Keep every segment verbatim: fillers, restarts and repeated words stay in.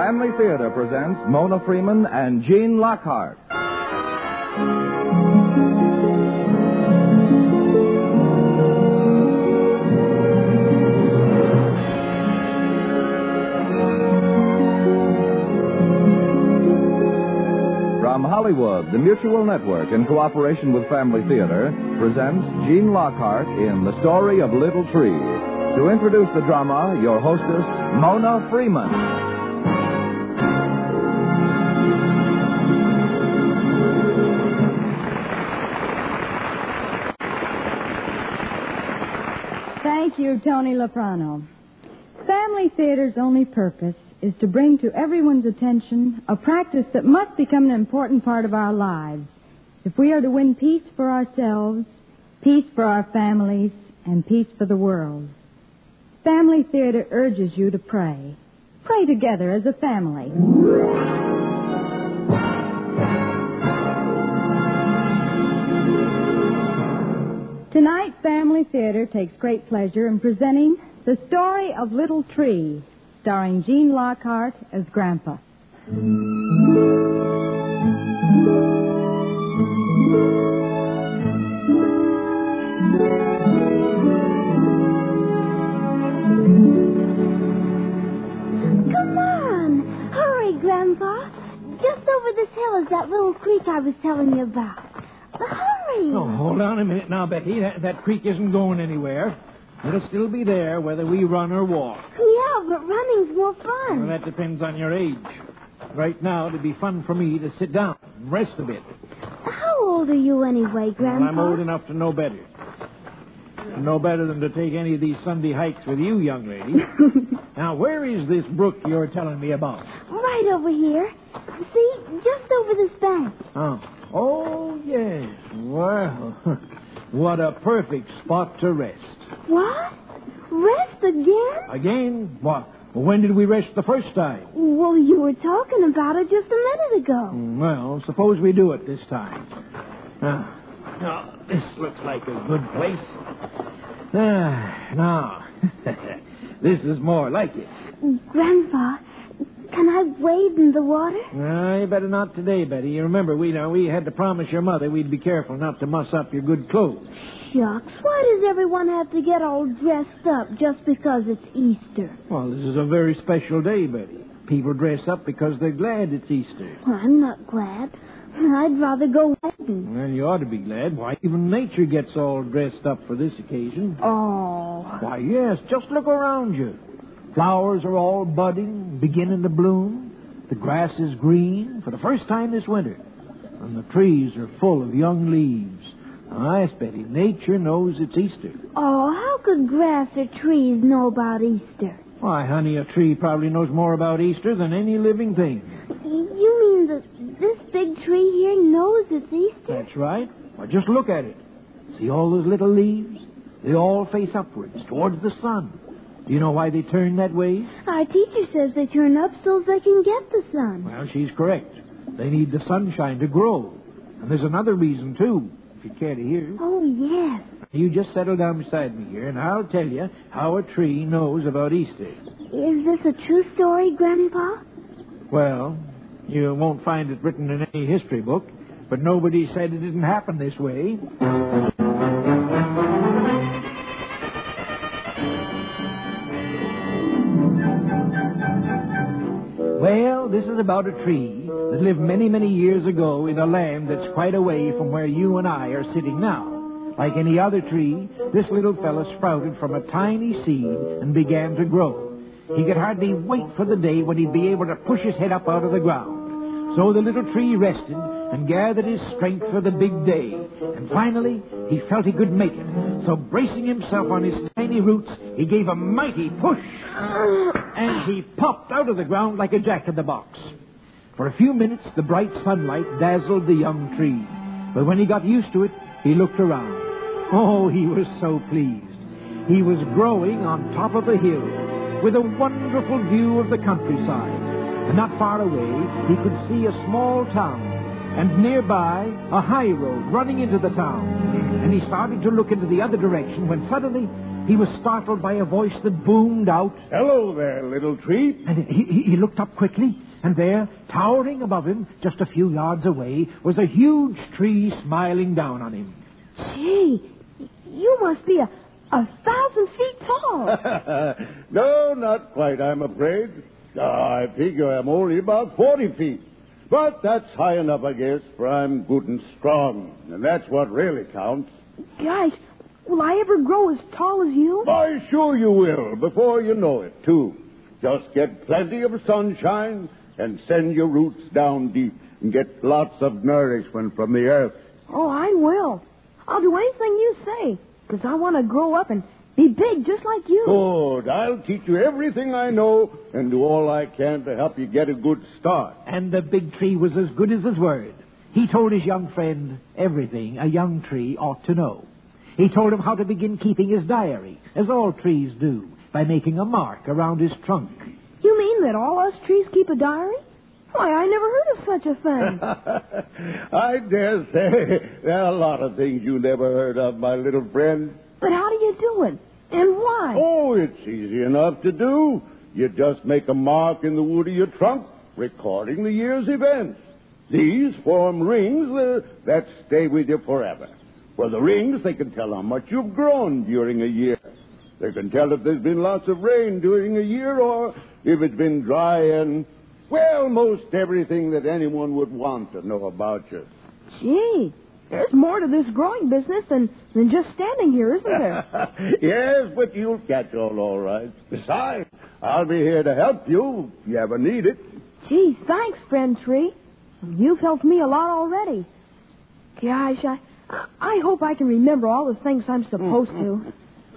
Family Theater presents Mona Freeman and Gene Lockhart. From Hollywood, the Mutual Network, in cooperation with Family Theater, presents Gene Lockhart in The Story of Little Tree. To introduce the drama, your hostess, Mona Freeman. Thank you, Tony Loprano. Family Theater's only purpose is to bring to everyone's attention a practice that must become an important part of our lives if we are to win peace for ourselves, peace for our families, and peace for the world. Family Theater urges you to pray. Pray together as a family. Tonight, Family Theater takes great pleasure in presenting The Story of Little Tree, starring Gene Lockhart as Grandpa. Come on! Hurry, Grandpa. Just over this hill is that little creek I was telling you about. Hurry! Oh, hold on a minute now, Betty. That, that creek isn't going anywhere. It'll still be there whether we run or walk. Yeah, but running's more fun. Well, that depends on your age. Right now, it'd be fun for me to sit down and rest a bit. How old are you anyway, Grandpa? Well, I'm old enough to know better. No better than to take any of these Sunday hikes with you, young lady. Now, where is this brook you're telling me about? Right over here. See, just over this bank. Oh, oh yes. Well, what a perfect spot to rest. What? Rest again? Again? What? Well, when did we rest the first time? Well, you were talking about it just a minute ago. Well, suppose we do it this time. Now, now this looks like a good place. Ah, now, this is more like it. Grandpa, can I wade in the water? No, you better not today, Betty. You remember, we know we had to promise your mother we'd be careful not to muss up your good clothes. Shucks, why does everyone have to get all dressed up just because it's Easter? Well, this is a very special day, Betty. People dress up because they're glad it's Easter. Well, I'm not glad. I'd rather go wading. Well, you ought to be glad. Why, even nature gets all dressed up for this occasion. Oh. Why, yes, just look around you. Flowers are all budding, beginning to bloom. The grass is green for the first time this winter. And the trees are full of young leaves. Now, yes, Betty, nature knows it's Easter. Oh, how could grass or trees know about Easter? Why, honey, a tree probably knows more about Easter than any living thing. You mean that this big tree here knows it's Easter? That's right. Well, just look at it. See all those little leaves? They all face upwards, towards the sun. Do you know why they turn that way? Our teacher says they turn up so they can get the sun. Well, she's correct. They need the sunshine to grow. And there's another reason, too, if you care to hear. Oh, yes. You just settle down beside me here, and I'll tell you how a tree knows about Easter. Is this a true story, Grandpa? Well, you won't find it written in any history book, but nobody said it didn't happen this way. Well, this is about a tree that lived many, many years ago in a land that's quite away from where you and I are sitting now. Like any other tree, this little fellow sprouted from a tiny seed and began to grow. He could hardly wait for the day when he'd be able to push his head up out of the ground. So the little tree rested and gathered his strength for the big day. And finally, he felt he could make it. So bracing himself on his tiny roots, he gave a mighty push. And he popped out of the ground like a jack-in-the-box. For a few minutes, the bright sunlight dazzled the young tree. But when he got used to it, he looked around. Oh, he was so pleased. He was growing on top of a hill with a wonderful view of the countryside. And not far away, he could see a small town. And nearby, a high road running into the town. And he started to look into the other direction when suddenly he was startled by a voice that boomed out, "Hello there, little tree." And he, he, he looked up quickly, and there, towering above him, just a few yards away, was a huge tree smiling down on him. Gee, you must be a, a thousand feet tall. No, not quite, I'm afraid. Uh, I figure I'm only about forty feet. But that's high enough, I guess, for I'm good and strong. And that's what really counts. Gosh, will I ever grow as tall as you? Why, sure you will, before you know it, too. Just get plenty of sunshine and send your roots down deep and get lots of nourishment from the earth. Oh, I will. I'll do anything you say, because I want to grow up and be big just like you. Good. I'll teach you everything I know and do all I can to help you get a good start. And the big tree was as good as his word. He told his young friend everything a young tree ought to know. He told him how to begin keeping his diary, as all trees do, by making a mark around his trunk. You mean that all us trees keep a diary? Why, I never heard of such a thing. I dare say there are a lot of things you never heard of, my little friend. But how do you do it? And why? Oh, it's easy enough to do. You just make a mark in the wood of your trunk, recording the year's events. These form rings uh, that stay with you forever. Well, the rings, they can tell how much you've grown during a year. They can tell if there's been lots of rain during a year or if it's been dry and, well, most everything that anyone would want to know about you. Gee, there's more to this growing business than, than just standing here, isn't there? Yes, but you'll catch on all right. Besides, I'll be here to help you if you ever need it. Gee, thanks, friend tree. You've helped me a lot already. Gosh, I, I hope I can remember all the things I'm supposed to.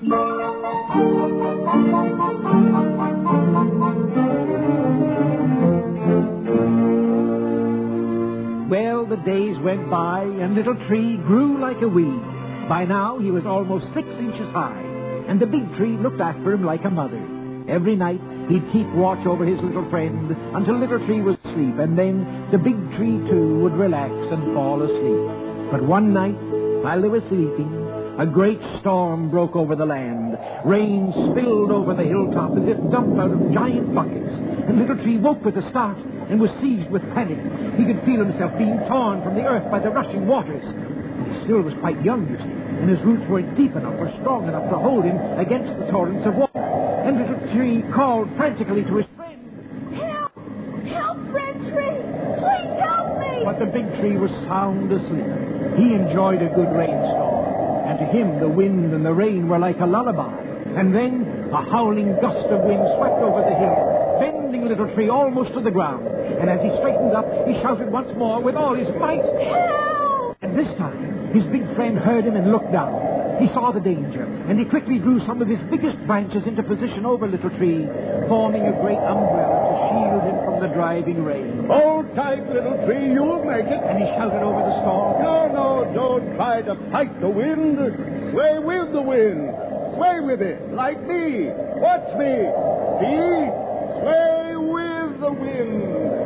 Well, the days went by, and Little Tree grew like a weed. By now, he was almost six inches high, and the big tree looked after him like a mother. Every night, he'd keep watch over his little friend until Little Tree was asleep, and then the big tree, too, would relax and fall asleep. But one night, while they were sleeping, a great storm broke over the land. Rain spilled over the hilltop as if dumped out of giant buckets, and Little Tree woke with a start and was seized with panic. He could feel himself being torn from the earth by the rushing waters. He still was quite young, you see, and his roots weren't deep enough or strong enough to hold him against the torrents of water. And Little Tree called frantically to his friend. Help! Help, friend tree! Please help me! But the big tree was sound asleep. He enjoyed a good rainstorm, and to him the wind and the rain were like a lullaby. And then a howling gust of wind swept over the hill, bending Little Tree almost to the ground. And as he straightened up, he shouted once more with all his might, Help! And this time, his big friend heard him and looked down. He saw the danger, and he quickly drew some of his biggest branches into position over Little Tree, forming a great umbrella to shield him from the driving rain. Hold tight, Little Tree, you'll make it. And he shouted over the storm. No, no, don't try to fight the wind. Sway with the wind. Sway with it, like me. Watch me. See? Sway with the wind.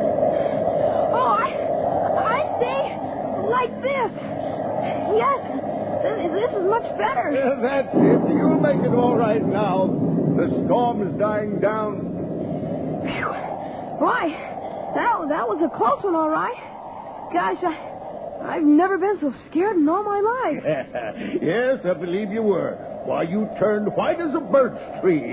Oh, I, I see. Like this. Yes, th- this is much better. Yeah, that's it. You'll make it all right now. The storm is dying down. Phew. Why, that, that was a close one, all right. Gosh, I, I've never been so scared in all my life. Yes, I believe you were. Why, you turned white as a birch tree.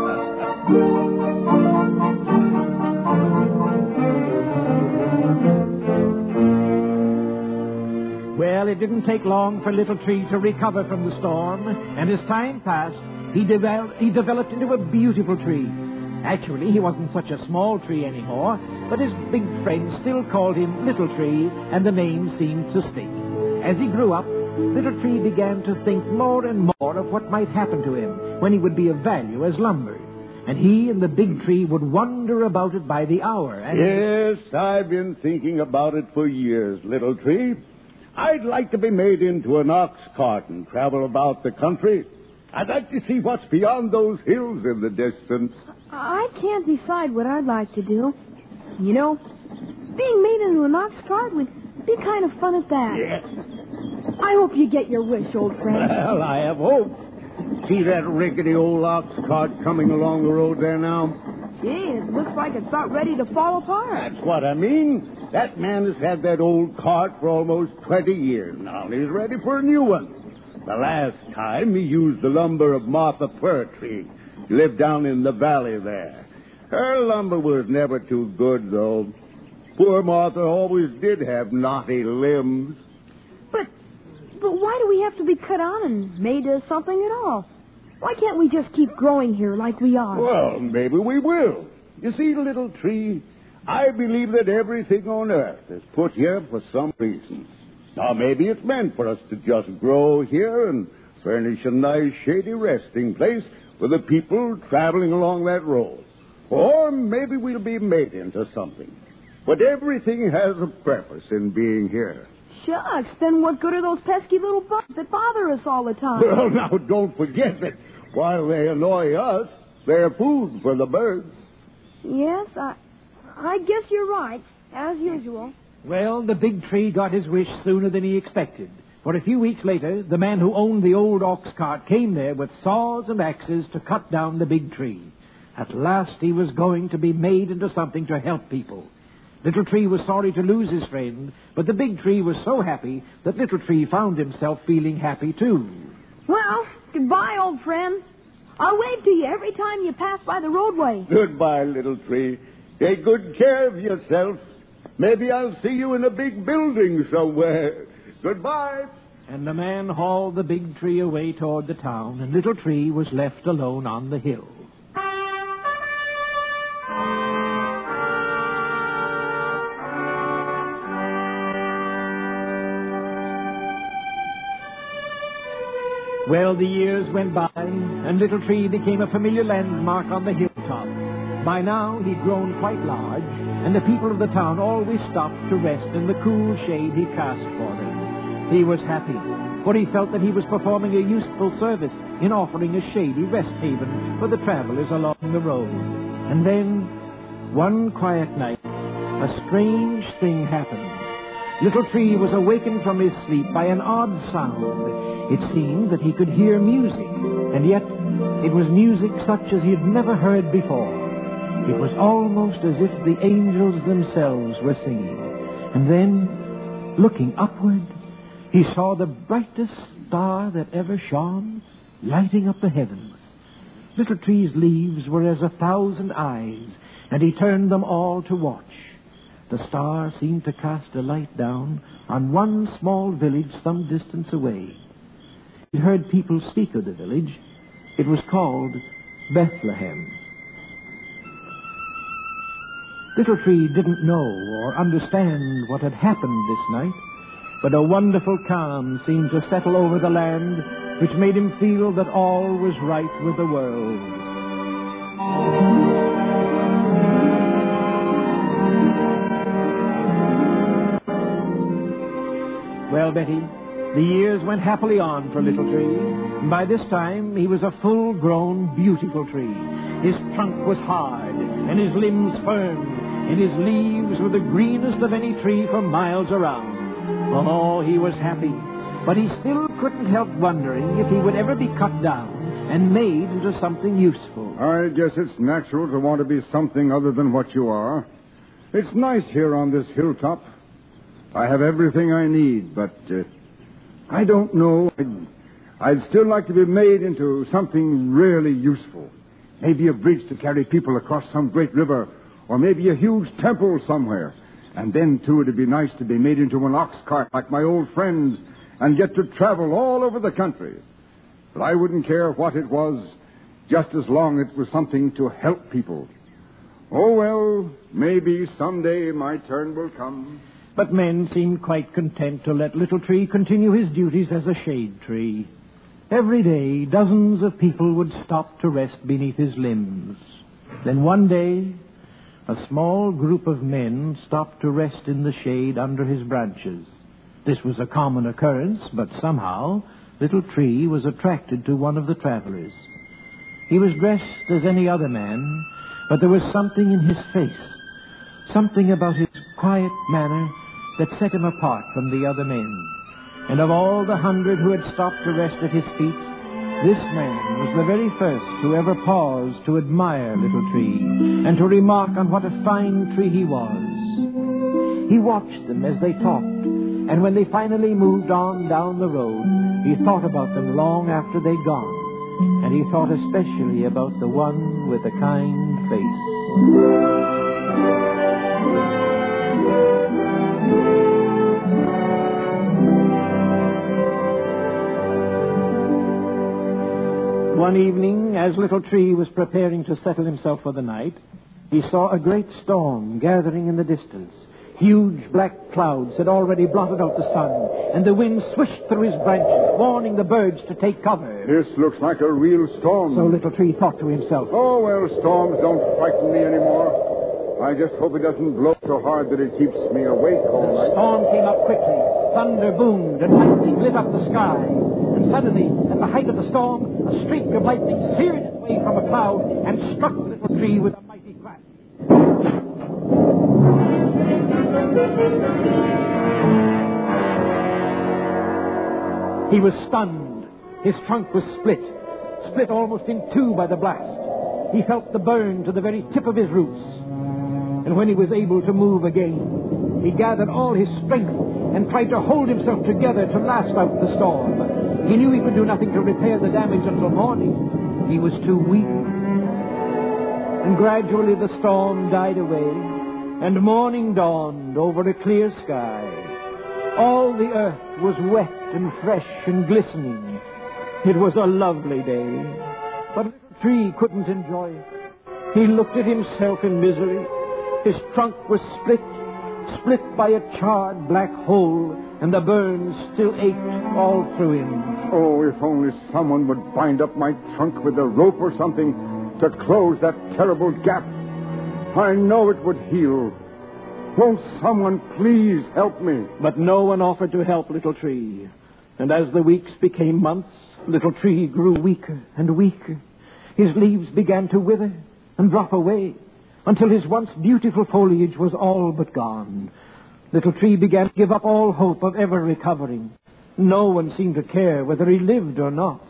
Well, it didn't take long for Little Tree to recover from the storm, and as time passed, he, devel- he developed into a beautiful tree. Actually, he wasn't such a small tree anymore, but his big friends still called him Little Tree, and the name seemed to stick. As he grew up, Little Tree began to think more and more of what might happen to him when he would be of value as lumber. And he and the big tree would wonder about it by the hour. And yes, I've been thinking about it for years, Little Tree. I'd like to be made into an ox cart and travel about the country. I'd like to see what's beyond those hills in the distance. I can't decide what I'd like to do. You know, being made into an ox cart would be kind of fun at that. Yes. I hope you get your wish, old friend. Well, I have hope. See that rickety old ox cart coming along the road there now? Gee, it looks like it's about ready to fall apart. That's what I mean. That man has had that old cart for almost twenty years now, and he's ready for a new one. The last time he used the lumber of Martha Furtree. She lived down in the valley there. Her lumber was never too good, though. Poor Martha always did have knotty limbs. But, but why do we have to be cut on and made into something at all? Why can't we just keep growing here like we are? Well, maybe we will. You see, little tree, I believe that everything on earth is put here for some reason. Now, maybe it's meant for us to just grow here and furnish a nice shady resting place for the people traveling along that road. Or maybe we'll be made into something. But everything has a purpose in being here. Shucks, then what good are those pesky little bugs that bother us all the time? Well, now, don't forget that while they annoy us, they're food for the birds. Yes, I, I guess you're right, as usual. Well, the big tree got his wish sooner than he expected. For a few weeks later, the man who owned the old ox cart came there with saws and axes to cut down the big tree. At last he was going to be made into something to help people. Little Tree was sorry to lose his friend, but the big tree was so happy that Little Tree found himself feeling happy too. Well, goodbye, old friend. I'll wave to you every time you pass by the roadway. Goodbye, little tree. Take good care of yourself. Maybe I'll see you in a big building somewhere. Goodbye. And the man hauled the big tree away toward the town, and Little Tree was left alone on the hill. Well, the years went by, and Little Tree became a familiar landmark on the hilltop. By now, he'd grown quite large, and the people of the town always stopped to rest in the cool shade he cast for them. He was happy, for he felt that he was performing a useful service in offering a shady rest haven for the travelers along the road. And then, one quiet night, a strange thing happened. Little Tree was awakened from his sleep by an odd sound. It seemed that he could hear music, and yet it was music such as he had never heard before. It was almost as if the angels themselves were singing. And then, looking upward, he saw the brightest star that ever shone, lighting up the heavens. Little Tree's leaves were as a thousand eyes, and he turned them all to watch. The star seemed to cast a light down on one small village some distance away. He heard people speak of the village. It was called Bethlehem. Little Tree didn't know or understand what had happened this night, but a wonderful calm seemed to settle over the land, which made him feel that all was right with the world. Well, Betty, the years went happily on for Little Tree. By this time, he was a full-grown, beautiful tree. His trunk was hard, and his limbs firm, and his leaves were the greenest of any tree for miles around. Oh, he was happy, but he still couldn't help wondering if he would ever be cut down and made into something useful. I guess it's natural to want to be something other than what you are. It's nice here on this hilltop. I have everything I need, but uh, I don't know. I'd, I'd still like to be made into something really useful. Maybe a bridge to carry people across some great river, or maybe a huge temple somewhere. And then, too, it'd be nice to be made into an ox cart like my old friends and get to travel all over the country. But I wouldn't care what it was, just as long as it was something to help people. Oh, well, maybe someday my turn will come. But men seemed quite content to let Little Tree continue his duties as a shade tree. Every day, dozens of people would stop to rest beneath his limbs. Then one day, a small group of men stopped to rest in the shade under his branches. This was a common occurrence, but somehow Little Tree was attracted to one of the travelers. He was dressed as any other man, but there was something in his face, something about his quiet manner that set him apart from the other men. And of all the hundred who had stopped to rest at his feet, This man was the very first who ever paused to admire Little Tree and to remark on what a fine tree he was. He watched them as they talked, and when they finally moved on down the road, he thought about them long after they'd gone, and he thought especially about the one with the kind face. One evening, as Little Tree was preparing to settle himself for the night, he saw a great storm gathering in the distance. Huge black clouds had already blotted out the sun, and the wind swished through his branches, warning the birds to take cover. This looks like a real storm. So Little Tree thought to himself, Oh, well, storms don't frighten me anymore. I just hope it doesn't blow so hard that it keeps me awake all The night. storm came up quickly. Thunder boomed and lightning lit up the sky. And suddenly, at the height of the storm, a streak of lightning seared its way from a cloud and struck Little Tree with a mighty crash. He was stunned. His trunk was split, split almost in two by the blast. He felt the burn to the very tip of his roots. And when he was able to move again, he gathered all his strength and tried to hold himself together to last out the storm. He knew he could do nothing to repair the damage until morning. He was too weak. And gradually the storm died away, and morning dawned over a clear sky. All the earth was wet and fresh and glistening. It was a lovely day, but Little Tree couldn't enjoy it. He looked at himself in misery. His trunk was split, split by a charred black hole, and the burns still ached all through him. Oh, if only someone would bind up my trunk with a rope or something to close that terrible gap. I know it would heal. Won't someone please help me? But no one offered to help Little Tree. And as the weeks became months, Little Tree grew weaker and weaker. His leaves began to wither and drop away until his once beautiful foliage was all but gone. Little Tree began to give up all hope of ever recovering. No one seemed to care whether he lived or not.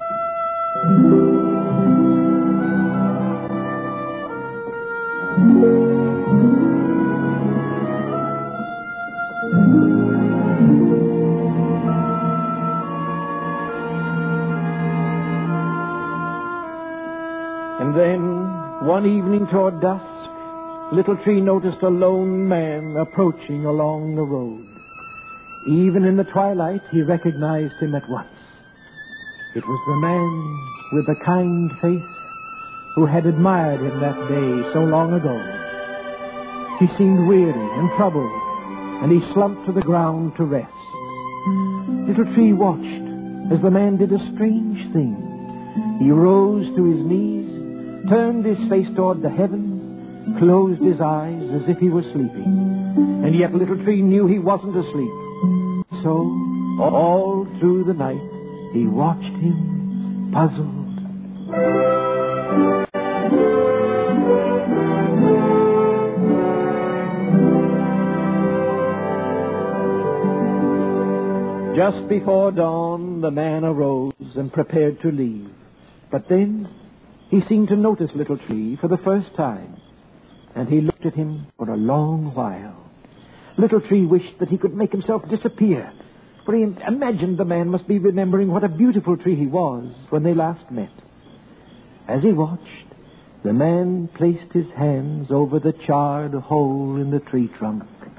And then, one evening toward dusk, Little Tree noticed a lone man approaching along the road. Even in the twilight, he recognized him at once. It was the man with the kind face who had admired him that day so long ago. He seemed weary and troubled, and he slumped to the ground to rest. Little Tree watched as the man did a strange thing. He rose to his knees, turned his face toward the heavens, closed his eyes as if he were sleeping. And yet Little Tree knew he wasn't asleep. So, all through the night, he watched him, puzzled. Just before dawn, the man arose and prepared to leave. But then, he seemed to notice Little Tree for the first time, and he looked at him for a long while. Little Tree wished that he could make himself disappear, for he imagined the man must be remembering what a beautiful tree he was when they last met. As he watched, the man placed his hands over the charred hole in the tree trunk.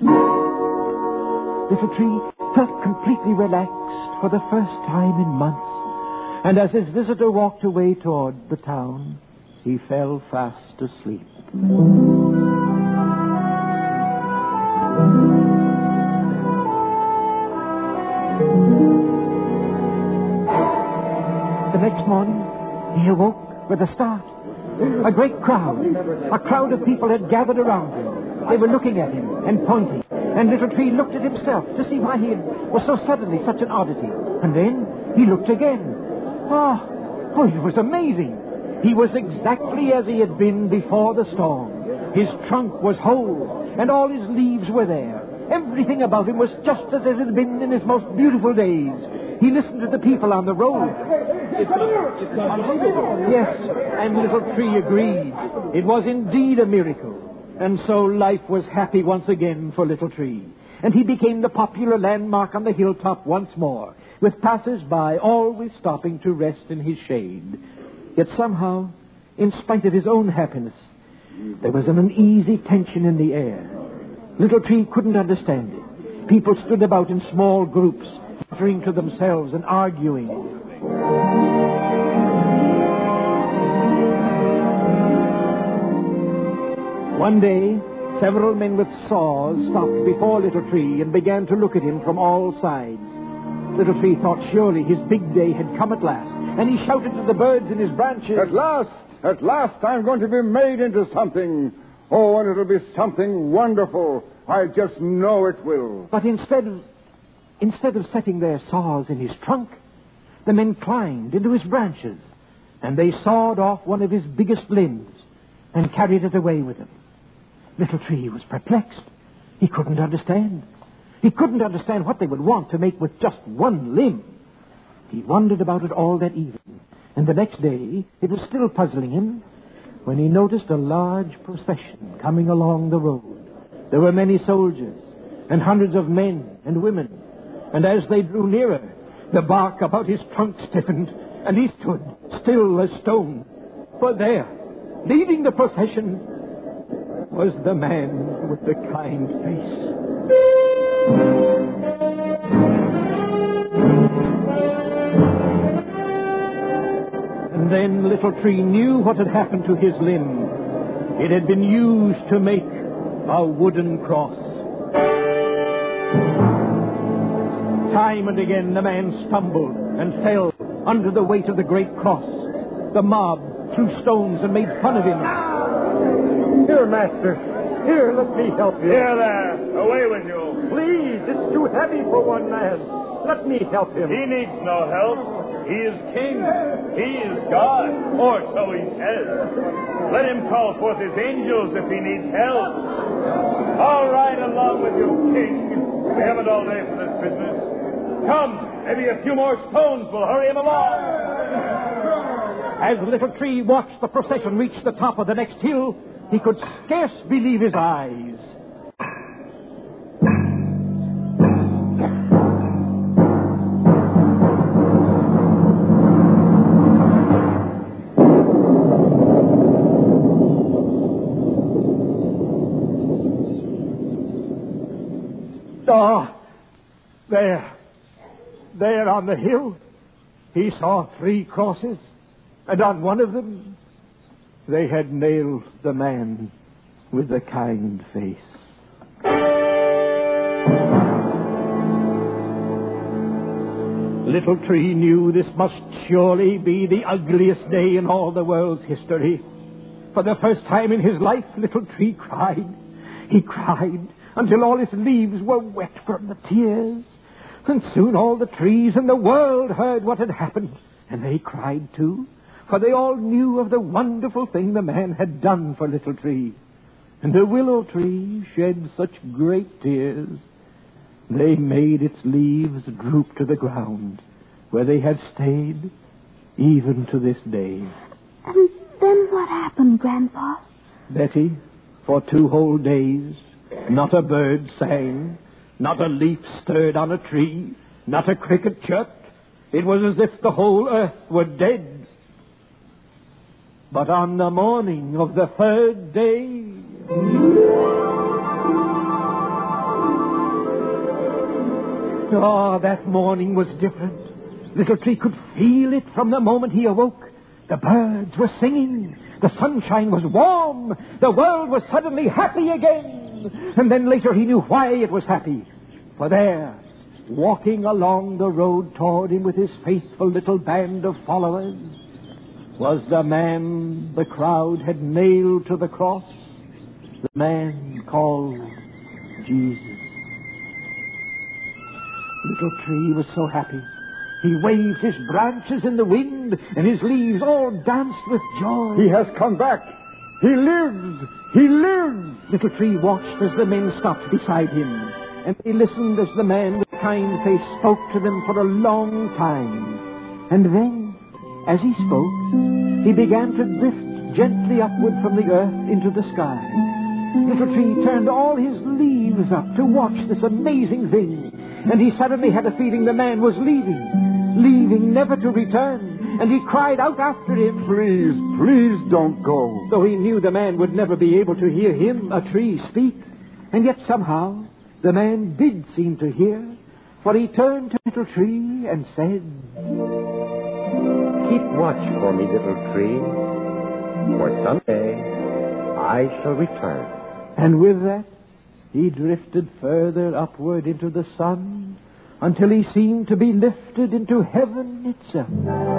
Little Tree felt completely relaxed for the first time in months, and as his visitor walked away toward the town, he fell fast asleep. The next morning, he awoke with a start. A great crowd, a crowd of people had gathered around him. They were looking at him and pointing, and Little Tree looked at himself to see why he was so suddenly such an oddity. And then he looked again. Oh, oh, it was amazing. He was exactly as he had been before the storm. His trunk was whole, and all his leaves were there. Everything about him was just as it had been in his most beautiful days. He listened to the people on the road. It's, a, it's unbelievable. Yes, and Little Tree agreed. It was indeed a miracle. And so life was happy once again for Little Tree. And he became the popular landmark on the hilltop once more, with passers-by always stopping to rest in his shade. Yet somehow, in spite of his own happiness, there was an uneasy tension in the air. Little Tree couldn't understand it. People stood about in small groups, muttering to themselves and arguing. One day, several men with saws stopped before Little Tree and began to look at him from all sides. Little Tree thought surely his big day had come at last, and he shouted to the birds in his branches, At last, at last I'm going to be made into something. Oh, and it'll be something wonderful. I just know it will. But instead of, instead of setting their saws in his trunk, the men climbed into his branches, and they sawed off one of his biggest limbs and carried it away with them. Little Tree was perplexed. He couldn't understand. He couldn't understand what they would want to make with just one limb. He wondered about it all that evening, and the next day it was still puzzling him when he noticed a large procession coming along the road. There were many soldiers and hundreds of men and women, and as they drew nearer, the bark about his trunk stiffened, and he stood still as stone. For there, leading the procession, was the man with the kind face. And then Little Tree knew what had happened to his limb. It had been used to make a wooden cross. Time and again the man stumbled and fell under the weight of the great cross. The mob threw stones and made fun of him. Here, Master. Here, let me help you. Here there. Away with you. Please, it's too heavy for one man. Let me help him. He needs no help. He is king. He is God. Or so he says. Let him call forth his angels if he needs help. All right, along with you, king. We haven't all day for this business. Come, maybe a few more stones will hurry him along. As Little Tree watched the procession reach the top of the next hill, he could scarce believe his eyes. Ah, there, there on the hill, he saw three crosses, and on one of them, they had nailed the man with the kind face. Little Tree knew this must surely be the ugliest day in all the world's history. For the first time in his life, Little Tree cried. He cried until all his leaves were wet from the tears. And soon all the trees in the world heard what had happened, and they cried too. For they all knew of the wonderful thing the man had done for Little Tree. And the willow tree shed such great tears, they made its leaves droop to the ground, where they had stayed even to this day. And then what happened, Grandpa? Betty, for two whole days, not a bird sang, not a leaf stirred on a tree, not a cricket chirped. It was as if the whole earth were dead. But on the morning of the third day... Oh, that morning was different. Little Tree could feel it from the moment he awoke. The birds were singing. The sunshine was warm. The world was suddenly happy again. And then later he knew why it was happy. For there, walking along the road toward him with his faithful little band of followers, was the man the crowd had nailed to the cross, the man called Jesus. Little Tree was so happy. He waved his branches in the wind, and his leaves all danced with joy. He has come back. He lives. He lives. Little Tree watched as the men stopped beside him, and he listened as the man with kind face spoke to them for a long time. And then, as he spoke, he began to drift gently upward from the earth into the sky. Little Tree turned all his leaves up to watch this amazing thing, and he suddenly had a feeling the man was leaving, leaving never to return, and he cried out after him, Please, please don't go. though he knew the man would never be able to hear him, a tree, speak. And yet somehow the man did seem to hear, for he turned to Little Tree and said, Keep watch for me, little tree, for someday I shall return. And with that, he drifted further upward into the sun until he seemed to be lifted into heaven itself.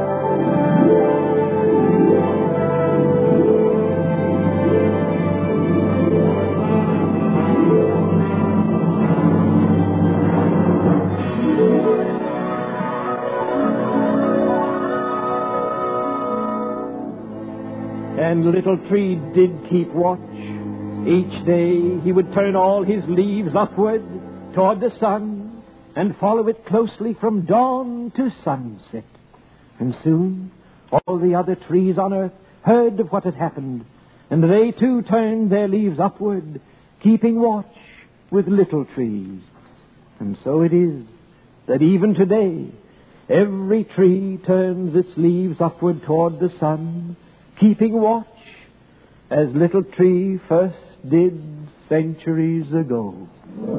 And Little Tree did keep watch. Each day he would turn all his leaves upward toward the sun and follow it closely from dawn to sunset. And soon all the other trees on earth heard of what had happened, and they too turned their leaves upward, keeping watch with Little Trees. And so it is that even today every tree turns its leaves upward toward the sun, keeping watch as Little Tree first did centuries ago.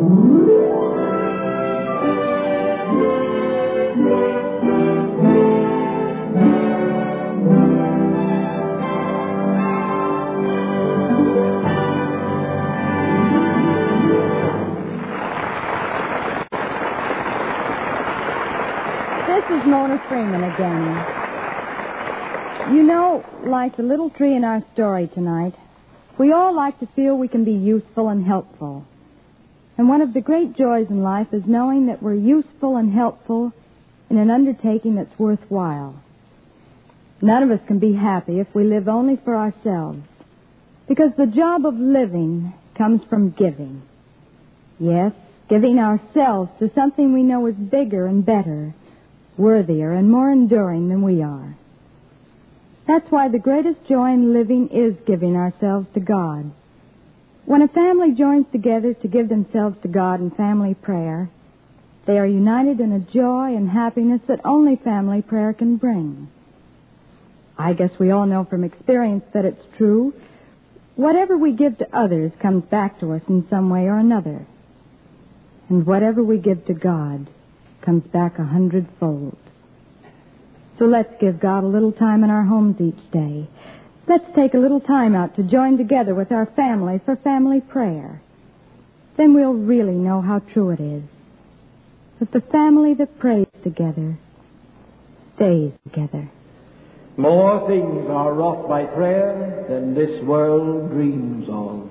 This is Mona Freeman again. You know, like the little tree in our story tonight, we all like to feel we can be useful and helpful. And one of the great joys in life is knowing that we're useful and helpful in an undertaking that's worthwhile. None of us can be happy if we live only for ourselves, because the job of living comes from giving. Yes, giving ourselves to something we know is bigger and better, worthier and more enduring than we are. That's why the greatest joy in living is giving ourselves to God. When a family joins together to give themselves to God in family prayer, they are united in a joy and happiness that only family prayer can bring. I guess we all know from experience that it's true. Whatever we give to others comes back to us in some way or another. And whatever we give to God comes back a hundredfold. So let's give God a little time in our homes each day. Let's take a little time out to join together with our family for family prayer. Then we'll really know how true it is that the family that prays together stays together. More things are wrought by prayer than this world dreams of.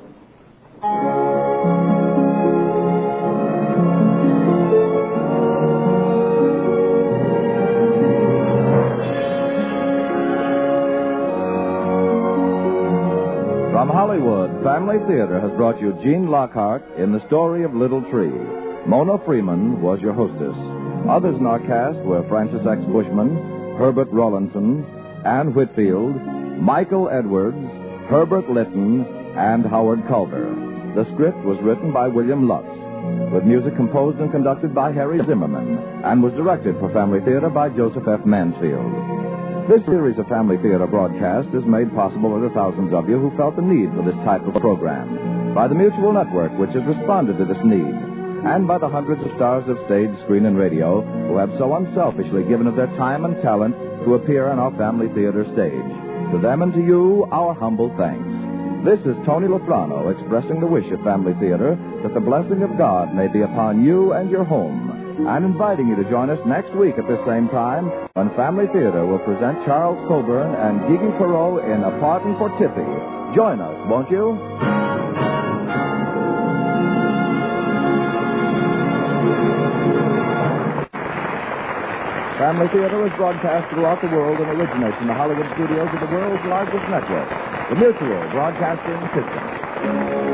From Hollywood, Family Theater has brought you Gene Lockhart in The Story of Little Tree. Mona Freeman was your hostess. Others in our cast were Francis X. Bushman, Herbert Rawlinson, Ann Whitfield, Michael Edwards, Herbert Litton, and Howard Culver. The script was written by William Lutz, with music composed and conducted by Harry Zimmerman, and was directed for Family Theater by Joseph F. Mansfield. This series of Family Theater broadcasts is made possible by the thousands of you who felt the need for this type of program, by the Mutual Network, which has responded to this need, and by the hundreds of stars of stage, screen, and radio who have so unselfishly given of their time and talent to appear on our Family Theater stage. To them and to you, our humble thanks. This is Tony Loprano expressing the wish of Family Theater that the blessing of God may be upon you and your home, and inviting you to join us next week at this same time when Family Theater will present Charles Coburn and Gigi Perot in A Pardon for Tippy. Join us, won't you? Family Theater is broadcast throughout the world and originates in the Hollywood studios of the world's largest network, the Mutual Broadcasting System.